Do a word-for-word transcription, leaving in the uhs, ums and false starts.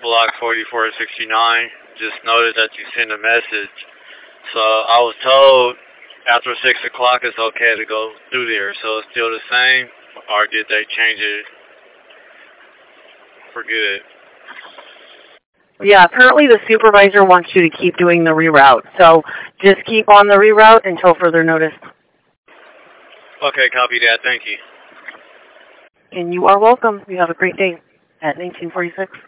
block forty-four sixty-nine. Just noticed that you sent a message. So I was told after six o'clock it's okay to go through there. So it's still the same, or did they change it for good? Yeah, apparently the supervisor wants you to keep doing the reroute. So just keep on the reroute until further notice. Okay, copy that. Thank you. And you are welcome. You have a great day at nineteen forty-six.